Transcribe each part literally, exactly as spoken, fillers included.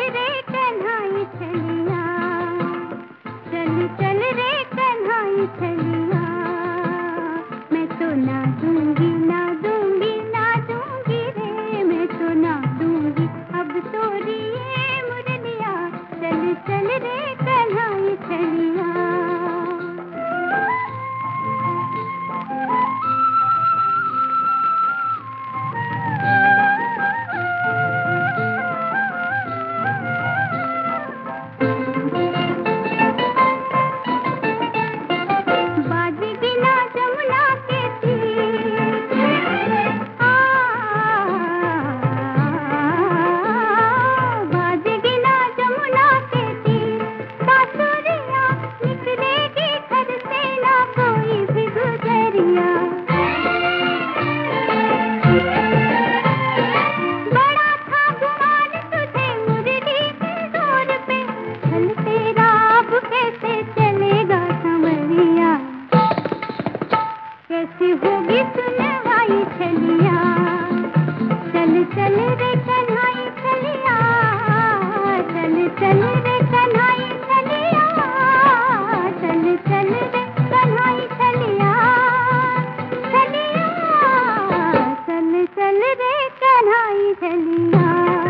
रे कन्हाई छलिया, चल चल रे कन्हाई छलिया। मैं तो ना दूंगी ना दूंगी ना दूंगी रे, मैं तो ना दूंगी अब तोरी ये मुरलिया। चल चल रे कन्हाई छलिया। कैसी होगी सुनवाई छलिया, चल चल रे कन्हाई छलिया, चल चल रे कन्हाई छलिया, चल चल रे कन्हाई छलिया, छलिया, चल चल रे कन्हाई छलिया।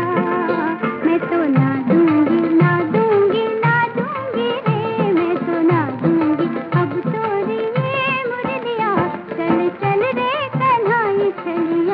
मैं तो ना दूंगी ना दूंगी ना दूंगी रे, मैं तो ना दूंगी अब तोरी ये मुरलिया। चल चल रे कन्हाई छलिया।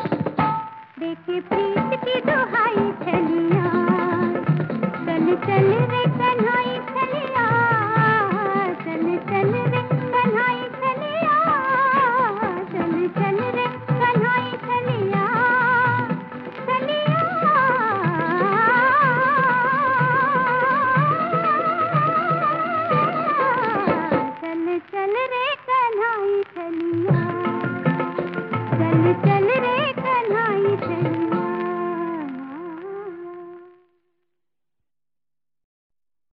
देखे प्रीत की दुहाई छलिया, चल चल